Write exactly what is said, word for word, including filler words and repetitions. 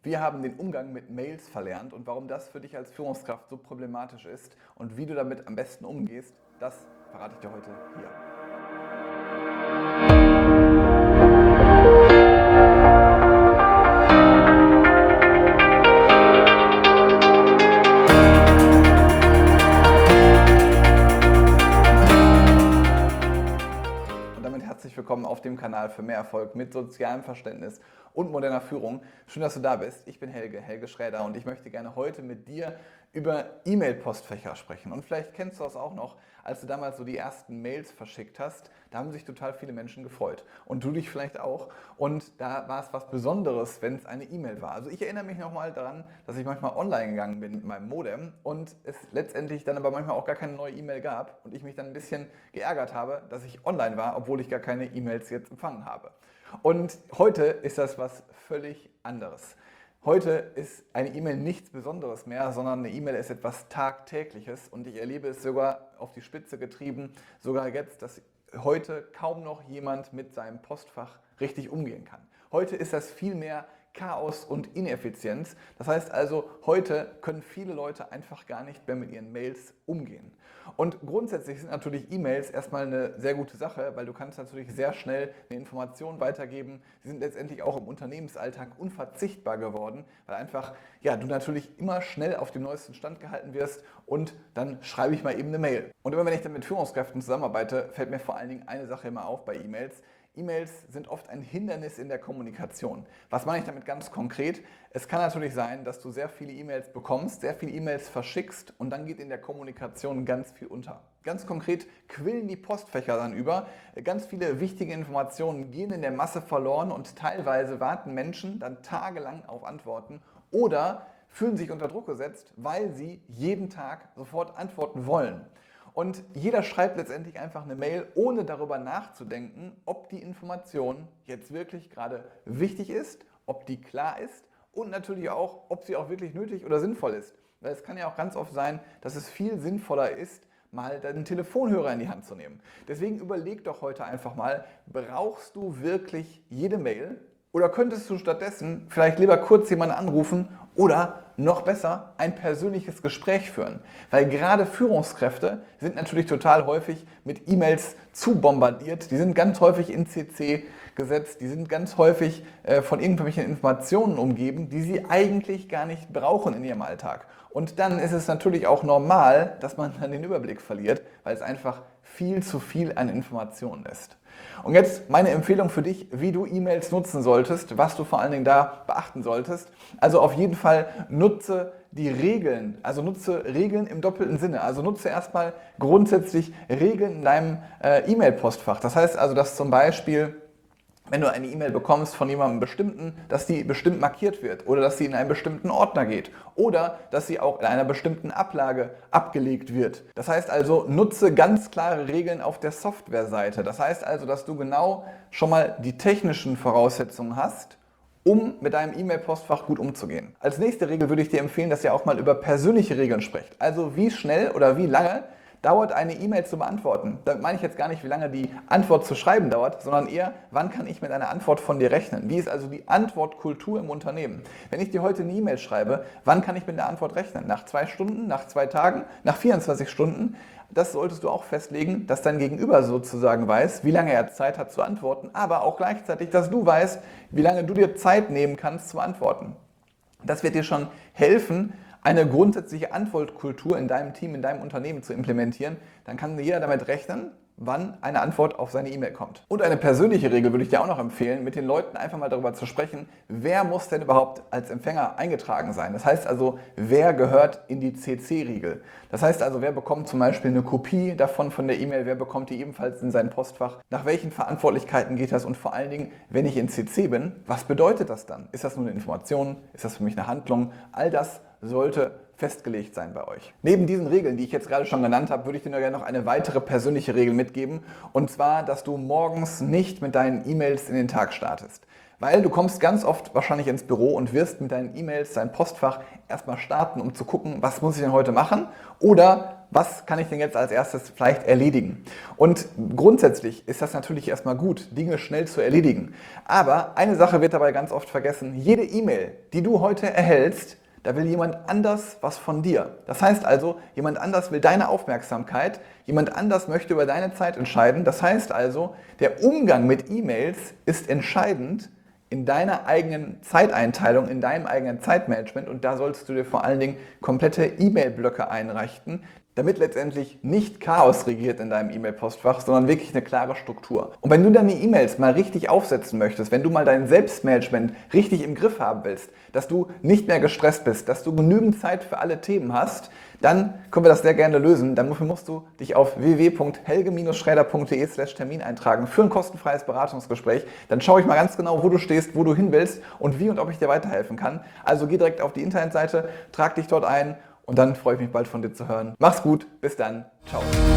Wir haben den Umgang mit Mails verlernt und warum das für dich als Führungskraft so problematisch ist und wie du damit am besten umgehst, das verrate ich dir heute hier. Herzlich willkommen auf dem Kanal für mehr Erfolg mit sozialem Verständnis und moderner Führung. Schön, dass du da bist. Ich bin Helge, Helge Schräder und ich möchte gerne heute mit dir über E-Mail-Postfächer sprechen. Und vielleicht kennst du das auch noch, als du damals so die ersten Mails verschickt hast, da haben sich total viele Menschen gefreut. Und du dich vielleicht auch. Und da war es was Besonderes, wenn es eine E-Mail war. Also ich erinnere mich nochmal daran, dass ich manchmal online gegangen bin mit meinem Modem und es letztendlich dann aber manchmal auch gar keine neue E-Mail gab und ich mich dann ein bisschen geärgert habe, dass ich online war, obwohl ich gar keine E-Mails jetzt empfangen habe. Und heute ist das was völlig anderes. Heute ist eine E-Mail nichts Besonderes mehr, sondern eine E-Mail ist etwas Tagtägliches und ich erlebe es sogar auf die Spitze getrieben, sogar jetzt, dass heute kaum noch jemand mit seinem Postfach richtig umgehen kann. Heute ist das viel mehr Chaos und Ineffizienz. Das heißt also, heute können viele Leute einfach gar nicht mehr mit ihren Mails umgehen. Und grundsätzlich sind natürlich E-Mails erstmal eine sehr gute Sache, weil du kannst natürlich sehr schnell eine Information weitergeben. Sie sind letztendlich auch im Unternehmensalltag unverzichtbar geworden, weil einfach ja, du natürlich immer schnell auf dem neuesten Stand gehalten wirst und dann schreibe ich mal eben eine Mail. Und immer wenn ich dann mit Führungskräften zusammenarbeite, fällt mir vor allen Dingen eine Sache immer auf bei E-Mails. E-Mails sind oft ein Hindernis in der Kommunikation. Was meine ich damit ganz konkret? Es kann natürlich sein, dass du sehr viele E-Mails bekommst, sehr viele E-Mails verschickst und dann geht in der Kommunikation ganz viel unter. Ganz konkret quillen die Postfächer dann über, ganz viele wichtige Informationen gehen in der Masse verloren und teilweise warten Menschen dann tagelang auf Antworten oder fühlen sich unter Druck gesetzt, weil sie jeden Tag sofort antworten wollen. Und jeder schreibt letztendlich einfach eine Mail, ohne darüber nachzudenken, ob die Information jetzt wirklich gerade wichtig ist, ob die klar ist und natürlich auch, ob sie auch wirklich nötig oder sinnvoll ist. Weil es kann ja auch ganz oft sein, dass es viel sinnvoller ist, mal deinen Telefonhörer in die Hand zu nehmen. Deswegen überleg doch heute einfach mal, brauchst du wirklich jede Mail? Oder könntest du stattdessen vielleicht lieber kurz jemanden anrufen oder noch besser ein persönliches Gespräch führen? Weil gerade Führungskräfte sind natürlich total häufig mit E-Mails zu bombardiert. Die sind ganz häufig in C C gesetzt, die sind ganz häufig äh, von irgendwelchen Informationen umgeben, die sie eigentlich gar nicht brauchen in ihrem Alltag. Und dann ist es natürlich auch normal, dass man dann den Überblick verliert, weil es einfach viel zu viel an Informationen ist. Und jetzt meine Empfehlung für dich, wie du E-Mails nutzen solltest, was du vor allen Dingen da beachten solltest. Also auf jeden Fall nutze die Regeln, also nutze Regeln im doppelten Sinne. Also nutze erstmal grundsätzlich Regeln in deinem äh, E-Mail-Postfach. Das heißt also, dass zum Beispiel, wenn du eine E-Mail bekommst von jemandem bestimmten, dass die bestimmt markiert wird oder dass sie in einen bestimmten Ordner geht oder dass sie auch in einer bestimmten Ablage abgelegt wird. Das heißt also, nutze ganz klare Regeln auf der Softwareseite. Das heißt also, dass du genau schon mal die technischen Voraussetzungen hast, um mit deinem E-Mail-Postfach gut umzugehen. Als nächste Regel würde ich dir empfehlen, dass ihr auch mal über persönliche Regeln sprecht. Also wie schnell oder wie lange dauert eine E-Mail zu beantworten. Damit meine ich jetzt gar nicht, wie lange die Antwort zu schreiben dauert, sondern eher, wann kann ich mit einer Antwort von dir rechnen? Wie ist also die Antwortkultur im Unternehmen? Wenn ich dir heute eine E-Mail schreibe, wann kann ich mit der Antwort rechnen? Nach zwei Stunden, nach zwei Tagen, nach vierundzwanzig Stunden? Das solltest du auch festlegen, dass dein Gegenüber sozusagen weiß, wie lange er Zeit hat zu antworten, aber auch gleichzeitig, dass du weißt, wie lange du dir Zeit nehmen kannst zu antworten. Das wird dir schon helfen, eine grundsätzliche Antwortkultur in deinem Team, in deinem Unternehmen zu implementieren. Dann kann jeder damit rechnen, wann eine Antwort auf seine E-Mail kommt. Und eine persönliche Regel würde ich dir auch noch empfehlen, mit den Leuten einfach mal darüber zu sprechen, wer muss denn überhaupt als Empfänger eingetragen sein. Das heißt also, wer gehört in die C C-Regel. Das heißt also, wer bekommt zum Beispiel eine Kopie davon von der E-Mail, wer bekommt die ebenfalls in sein Postfach, nach welchen Verantwortlichkeiten geht das und vor allen Dingen, wenn ich in C C bin, was bedeutet das dann? Ist das nur eine Information? Ist das für mich eine Handlung? All das sollte festgelegt sein bei euch. Neben diesen Regeln, die ich jetzt gerade schon genannt habe, würde ich dir noch gerne noch eine weitere persönliche Regel mitgeben. Und zwar, dass du morgens nicht mit deinen E-Mails in den Tag startest. Weil du kommst ganz oft wahrscheinlich ins Büro und wirst mit deinen E-Mails, dein Postfach erstmal starten, um zu gucken, was muss ich denn heute machen? Oder was kann ich denn jetzt als erstes vielleicht erledigen? Und grundsätzlich ist das natürlich erstmal gut, Dinge schnell zu erledigen. Aber eine Sache wird dabei ganz oft vergessen: Jede E-Mail, die du heute erhältst, da will jemand anders was von dir. Das heißt also, jemand anders will deine Aufmerksamkeit, jemand anders möchte über deine Zeit entscheiden. Das heißt also, der Umgang mit E-Mails ist entscheidend in deiner eigenen Zeiteinteilung, in deinem eigenen Zeitmanagement, und da solltest du dir vor allen Dingen komplette E-Mail-Blöcke einrichten, damit letztendlich nicht Chaos regiert in deinem E-Mail-Postfach, sondern wirklich eine klare Struktur. Und wenn du deine E-Mails mal richtig aufsetzen möchtest, wenn du mal dein Selbstmanagement richtig im Griff haben willst, dass du nicht mehr gestresst bist, dass du genügend Zeit für alle Themen hast, dann können wir das sehr gerne lösen. Dafür musst du dich auf w w w punkt helge schräder punkt de slash Termin eintragen für ein kostenfreies Beratungsgespräch. Dann schaue ich mal ganz genau, wo du stehst, wo du hin willst und wie und ob ich dir weiterhelfen kann. Also geh direkt auf die Internetseite, trag dich dort ein und dann freue ich mich bald von dir zu hören. Mach's gut, bis dann, ciao.